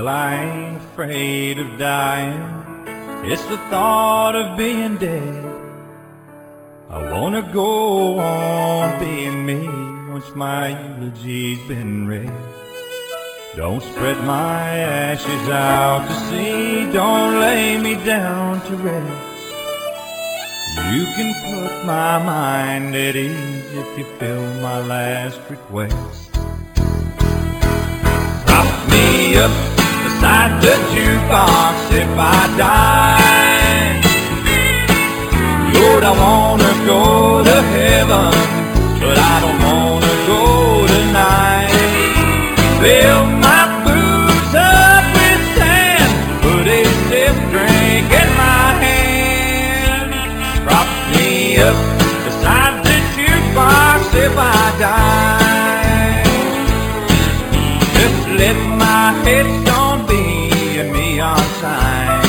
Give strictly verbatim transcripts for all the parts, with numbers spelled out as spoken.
Well, I ain't afraid of dying. It's the thought of being dead. I wanna go on being me once my eulogy's been read. Don't spread my ashes out to sea, don't lay me down to rest. You can put my mind at ease if you fill my last request. Prop me up beside the jukebox if I die. Lord, I wanna go to heaven, but I don't wanna go tonight. Fill my boots up with sand, put a stiff drink in my hand. Prop me up beside the jukebox if I die. Just let my headstone be a neon sign.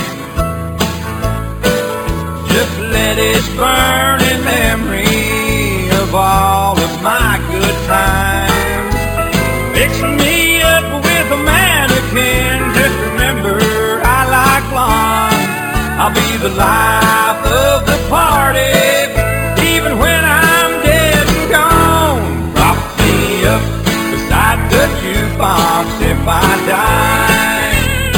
Just let it burn in memory of all of my good times. Fix me up with a mannequin, just remember I like blonde. I'll be the life of the party, even when I'm dead and gone. Prop me up beside the jukebox if I die.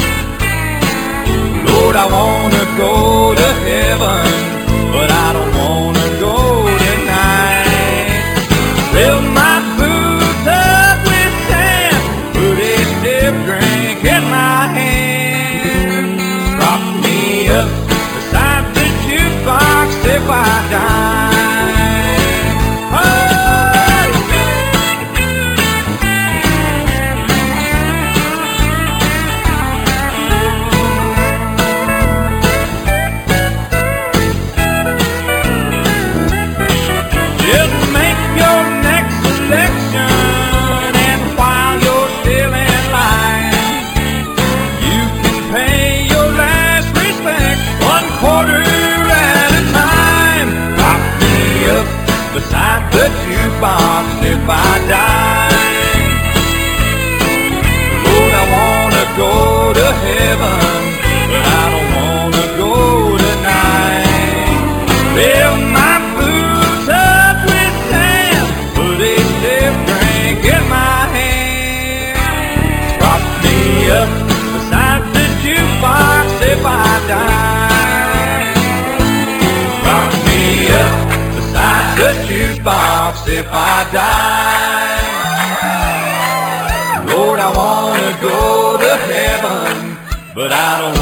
Lord, I wanna go to heaven, but I don't wanna go tonight. Fill my boots up with sand, put a stiff drink in my hand. Prop me up beside the jukebox if I die. Beside the jukebox if I die. Lord, I wanna go to heaven, but I don't wanna go tonight. Fill my boots up with sand, put a stiff drink in my hand. Prop me up beside the jukebox if I die. Prop me up the jukebox if I die. Lord, I wanna go to heaven, but I don't